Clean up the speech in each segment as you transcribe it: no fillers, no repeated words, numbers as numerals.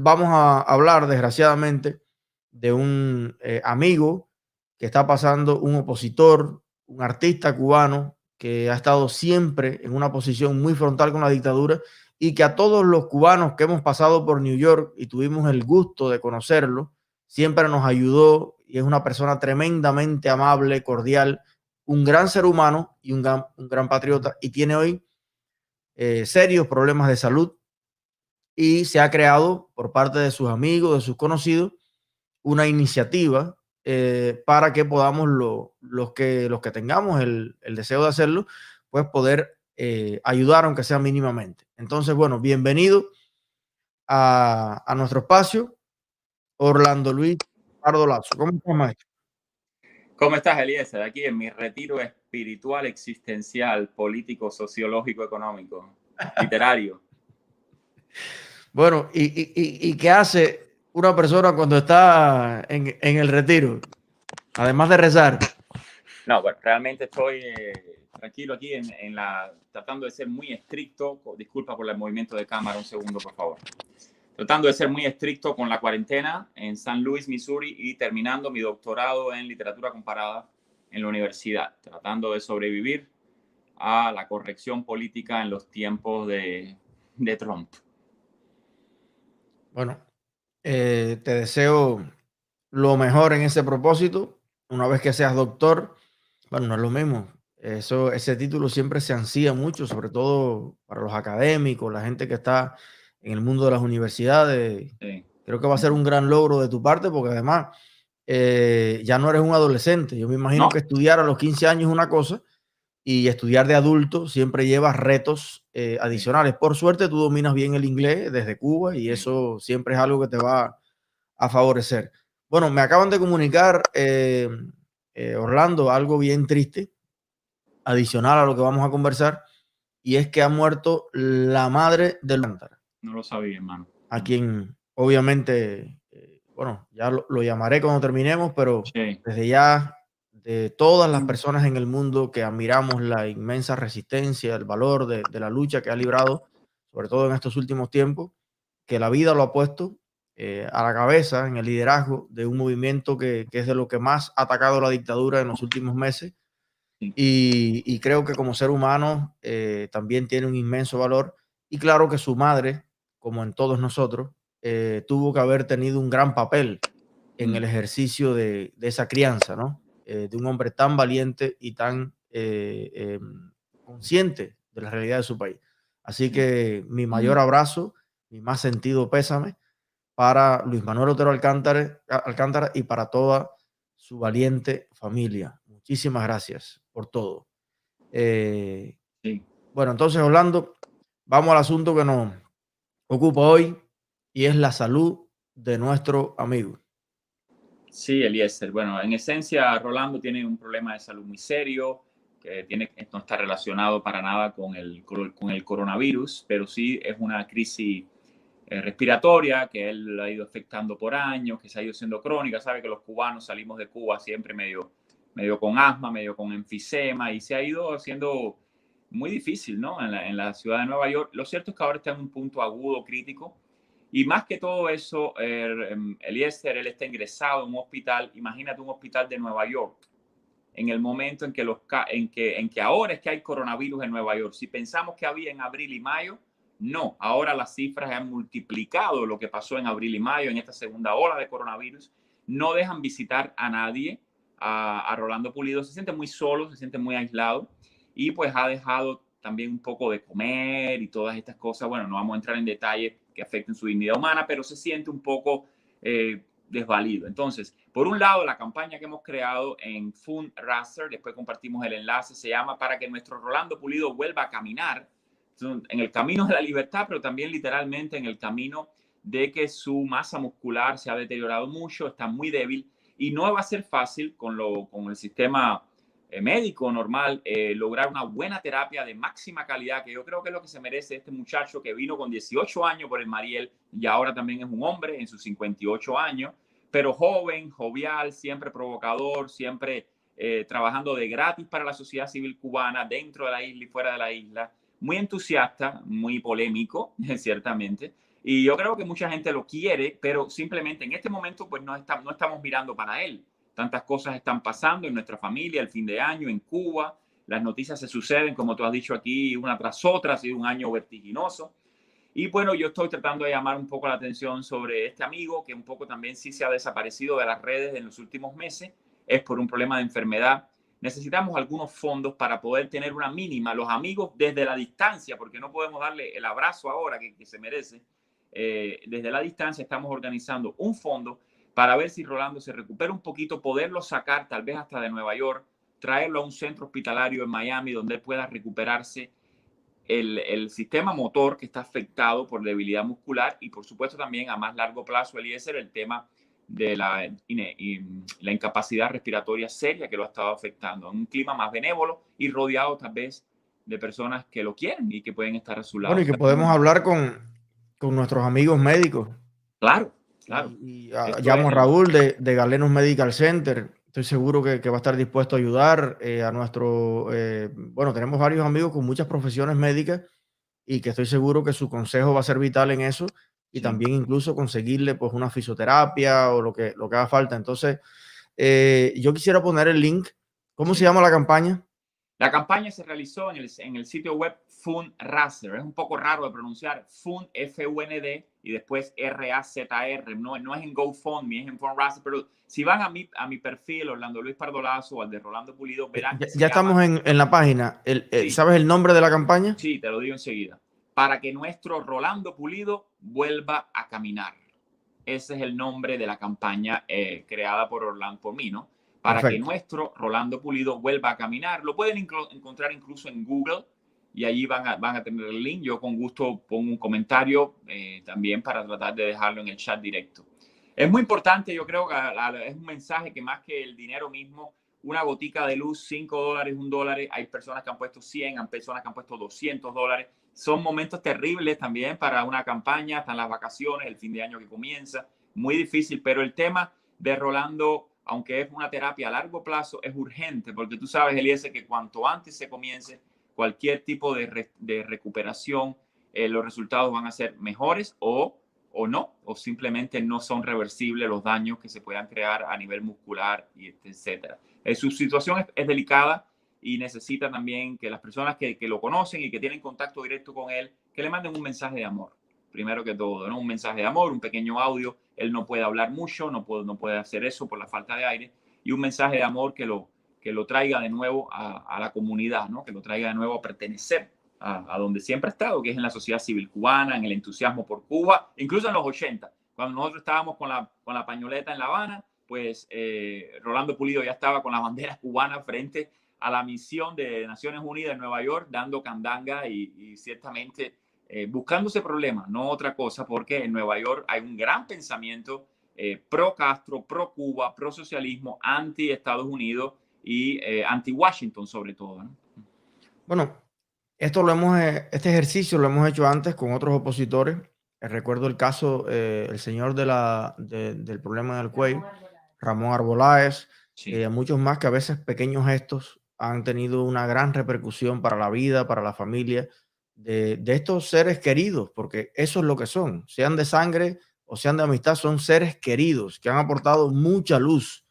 vamos a hablar, desgraciadamente, de un amigo que está pasando, un opositor, un artista cubano que ha estado siempre en una posición muy frontal con la dictadura y que a todos los cubanos que hemos pasado por New York y tuvimos el gusto de conocerlo, siempre nos ayudó y es una persona tremendamente amable, cordial, un gran ser humano y un gran patriota, y tiene hoy serios problemas de salud, y se ha creado por parte de sus amigos, de sus conocidos, una iniciativa para que podamos los que tengamos el deseo de hacerlo, pues poder ayudar aunque sea mínimamente. Entonces, bueno, bienvenido a nuestro espacio, Orlando Luis Pardo Lazo. ¿Cómo estás, maestro? ¿Cómo estás, Eliezer? Aquí en mi retiro espiritual, existencial, político, sociológico, económico, literario. Bueno, ¿y qué hace una persona cuando está en el retiro? Además de rezar. No, bueno, realmente estoy tranquilo aquí tratando de ser muy estricto. Disculpa por el movimiento de cámara, un segundo, por favor. Tratando de ser muy estricto con la cuarentena en San Luis, Missouri, y terminando mi doctorado en literatura comparada en la universidad, tratando de sobrevivir a la corrección política en los tiempos de Trump. Bueno, te deseo lo mejor en ese propósito. Una vez que seas doctor, bueno, no es lo mismo. Ese título siempre se ansía mucho, sobre todo para los académicos, la gente que está en el mundo de las universidades. Sí. Creo que va a ser un gran logro de tu parte, porque además ya no eres un adolescente. Yo me imagino ¿No? que estudiar a los 15 años es una cosa y estudiar de adulto siempre lleva retos adicionales. Por suerte, tú dominas bien el inglés desde Cuba y eso siempre es algo que te va a favorecer. Bueno, me acaban de comunicar, Orlando, algo bien triste, adicional a lo que vamos a conversar, y es que ha muerto la madre del Alcántara, No lo sabía, hermano. a quien obviamente, bueno, ya lo llamaré cuando terminemos, pero Sí. desde ya, de todas las personas en el mundo que admiramos la inmensa resistencia, el valor de la lucha que ha librado, sobre todo en estos últimos tiempos, que la vida lo ha puesto a la cabeza en el liderazgo de un movimiento que es de lo que más ha atacado la dictadura en los últimos meses, Sí. y creo que como ser humano también tiene un inmenso valor, y claro que su madre, como en todos nosotros, tuvo que haber tenido un gran papel en el ejercicio de esa crianza, ¿no? De un hombre tan valiente y tan consciente de la realidad de su país. Así que mi mayor abrazo, mi más sentido pésame para Luis Manuel Otero Alcántara y para toda su valiente familia. Muchísimas gracias por todo. Sí. Bueno, entonces, Orlando, vamos al asunto que nos ocupa hoy, y es la salud de nuestro amigo. Sí, Eliezer. Bueno, en esencia, Rolando tiene un problema de salud muy serio, que no está relacionado para nada con el coronavirus, pero sí es una crisis respiratoria que él ha ido afectando por años, que se ha ido siendo crónica. Sabe que los cubanos salimos de Cuba siempre medio con asma, medio con enfisema, y se ha ido haciendo muy difícil, ¿no? En la ciudad de Nueva York. Lo cierto es que ahora está en un punto agudo, crítico. Y más que todo eso, Eliezer, él está ingresado en un hospital. Imagínate un hospital de Nueva York, en el momento en que ahora es que hay coronavirus en Nueva York. Si pensamos que había en abril y mayo, no. Ahora las cifras han multiplicado lo que pasó en abril y mayo en esta segunda ola de coronavirus. No dejan visitar a nadie. A Rolando Pulido se siente muy solo, se siente muy aislado, y pues ha dejado también un poco de comer y todas estas cosas. Bueno, no vamos a entrar en detalles que afecten su dignidad humana, pero se siente un poco desvalido. Entonces, por un lado, la campaña que hemos creado en Fundraiser, después compartimos el enlace, se llama Para que nuestro Rolando Pulido vuelva a caminar en el camino de la libertad, pero también literalmente en el camino de que su masa muscular se ha deteriorado mucho, está muy débil, y no va a ser fácil con el sistema médico normal lograr una buena terapia de máxima calidad, que yo creo que es lo que se merece este muchacho que vino con 18 años por el Mariel y ahora también es un hombre en sus 58 años, pero joven, jovial, siempre provocador, siempre trabajando de gratis para la sociedad civil cubana, dentro de la isla y fuera de la isla, muy entusiasta, muy polémico, ciertamente, Y yo creo que mucha gente lo quiere, pero simplemente en este momento pues no estamos mirando para él. Tantas cosas están pasando en nuestra familia, el fin de año, en Cuba. Las noticias se suceden, como tú has dicho aquí, una tras otra. Ha sido un año vertiginoso. Y bueno, yo estoy tratando de llamar un poco la atención sobre este amigo que un poco también sí se ha desaparecido de las redes en los últimos meses. Es por un problema de enfermedad. Necesitamos algunos fondos para poder tener una mínima, los amigos desde la distancia, porque no podemos darle el abrazo ahora que se merece. Desde la distancia estamos organizando un fondo para ver si Rolando se recupera un poquito, poderlo sacar tal vez hasta de Nueva York, traerlo a un centro hospitalario en Miami donde él pueda recuperarse el sistema motor que está afectado por debilidad muscular y por supuesto también a más largo plazo, Eliezer, el tema de la incapacidad respiratoria seria que lo ha estado afectando en un clima más benévolo y rodeado tal vez de personas que lo quieren y que pueden estar a su lado. Bueno, y que podemos hablar con nuestros amigos médicos. Claro, claro. Llamo a Raúl de Galenos Medical Center. Estoy seguro que va a estar dispuesto a ayudar a nuestro... bueno, tenemos varios amigos con muchas profesiones médicas y que estoy seguro que su consejo va a ser vital en eso y sí, también incluso conseguirle pues una fisioterapia o lo que haga falta. Entonces, yo quisiera poner el link. ¿Cómo se llama la campaña? La campaña se realizó en el sitio web Fundraiser. Es un poco raro de pronunciar. Fund, F-U-N-D, y después R-A-Z-R. No es en GoFundMe, es en Fundraiser. Pero si van a mi perfil, Orlando Luis Pardolazo, o al de Rolando Pulido, verán que ya estamos en la página. Sí. ¿Sabes el nombre de la campaña? Sí, te lo digo enseguida. Para que nuestro Rolando Pulido vuelva a caminar. Ese es el nombre de la campaña creada por Orlando, por mí, ¿no? Para Perfecto. Que nuestro Rolando Pulido vuelva a caminar. Lo pueden encontrar incluso en Google y allí van a tener el link. Yo con gusto pongo un comentario también para tratar de dejarlo en el chat directo. Es muy importante, yo creo que es un mensaje que más que el dinero mismo, una gotica de luz, $5, $1, hay personas que han puesto 100, hay personas que han puesto $200. Son momentos terribles también para una campaña, están las vacaciones, el fin de año que comienza, muy difícil, pero el tema de Rolando, aunque es una terapia a largo plazo, es urgente, porque tú sabes, Eliezer, que cuanto antes se comience cualquier tipo de recuperación, los resultados van a ser mejores o no, o simplemente no son reversibles los daños que se puedan crear a nivel muscular, y etcétera. Su situación es delicada y necesita también que las personas que lo conocen y que tienen contacto directo con él, que le manden un mensaje de amor. Primero que todo, ¿no? Un mensaje de amor, un pequeño audio. Él no puede hablar mucho, no puede hacer eso por la falta de aire. Y un mensaje de amor que lo traiga de nuevo a la comunidad, ¿no? Que lo traiga de nuevo a pertenecer a donde siempre ha estado, que es en la sociedad civil cubana, en el entusiasmo por Cuba, incluso en los 80, cuando nosotros estábamos con la pañoleta en La Habana, pues Rolando Pulido ya estaba con la bandera cubana frente a la misión de Naciones Unidas en Nueva York, dando candanga y ciertamente buscándose problemas, no otra cosa, porque en Nueva York hay un gran pensamiento pro Castro, pro Cuba, pro socialismo, anti Estados Unidos y anti Washington sobre todo, ¿no? Bueno, este ejercicio lo hemos hecho antes con otros opositores. Recuerdo el caso, el señor del problema en el cuello, Ramón Arboláez, sí. Muchos más, que a veces pequeños gestos han tenido una gran repercusión para la vida, para la familia de estos seres queridos, porque eso es lo que son, sean de sangre o sean de amistad, son seres queridos que han aportado mucha luz,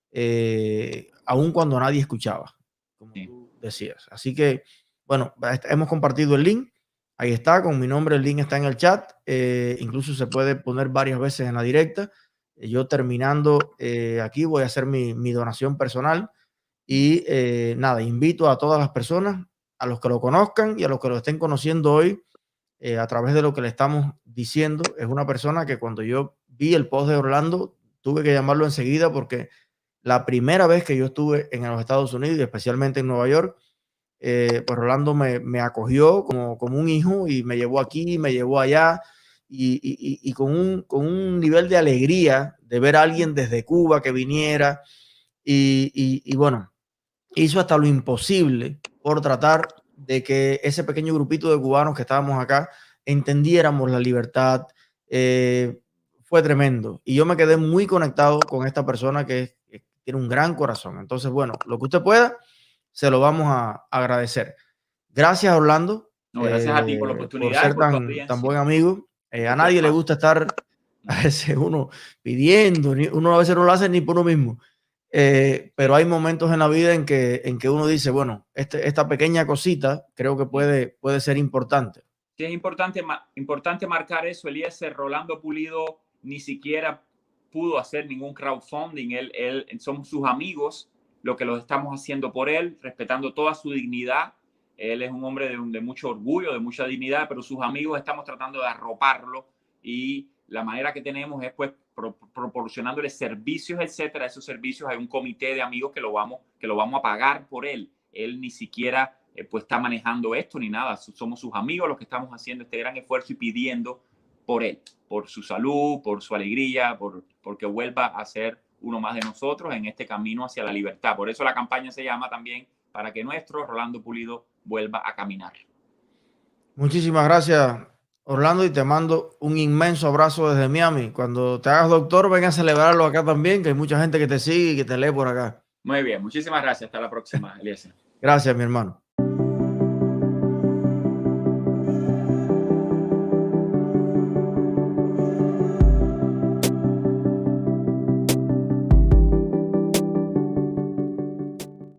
aun cuando nadie escuchaba, como sí. Tú decías. Así que, bueno, hemos compartido el link. Ahí está, con mi nombre, el link está en el chat. Incluso se puede poner varias veces en la directa. Yo terminando aquí voy a hacer mi donación personal. Y nada, invito a todas las personas, a los que lo conozcan y a los que lo estén conociendo hoy, a través de lo que le estamos diciendo. Es una persona que cuando yo vi el post de Orlando, tuve que llamarlo enseguida, porque la primera vez que yo estuve en los Estados Unidos, y especialmente en Nueva York, pues Rolando me acogió como un hijo y me llevó aquí, me llevó allá, y con un nivel de alegría de ver a alguien desde Cuba que viniera, y bueno, hizo hasta lo imposible por tratar de que ese pequeño grupito de cubanos que estábamos acá entendiéramos la libertad. Fue tremendo, y yo me quedé muy conectado con esta persona que tiene un gran corazón. Entonces, bueno, lo que usted pueda, se lo vamos a agradecer. Gracias, Orlando. No, gracias a ti por la oportunidad, por ser tan buen amigo. A nadie le gusta estar a veces uno pidiendo, uno a veces no lo hace ni por uno mismo. Pero hay momentos en la vida en que uno dice, bueno, esta pequeña cosita creo que puede ser importante. Sí, es importante marcar eso. Eliezer, Rolando Pulido ni siquiera pudo hacer ningún crowdfunding. Somos sus amigos, lo que lo estamos haciendo por él, respetando toda su dignidad. Él es un hombre de mucho orgullo, de mucha dignidad, pero sus amigos estamos tratando de arroparlo y la manera que tenemos es pues proporcionándole servicios, etcétera. Esos servicios hay un comité de amigos que lo vamos a pagar por él. Él ni siquiera pues está manejando esto ni nada. Somos sus amigos los que estamos haciendo este gran esfuerzo y pidiendo por él, por su salud, por su alegría, porque vuelva a ser uno más de nosotros en este camino hacia la libertad. Por eso la campaña se llama también Para que nuestro Rolando Pulido vuelva a caminar. Muchísimas gracias, Orlando, y te mando un inmenso abrazo desde Miami. Cuando te hagas doctor, ven a celebrarlo acá también, que hay mucha gente que te sigue y que te lee por acá. Muy bien, muchísimas gracias. Hasta la próxima, Eliezer. Gracias, mi hermano.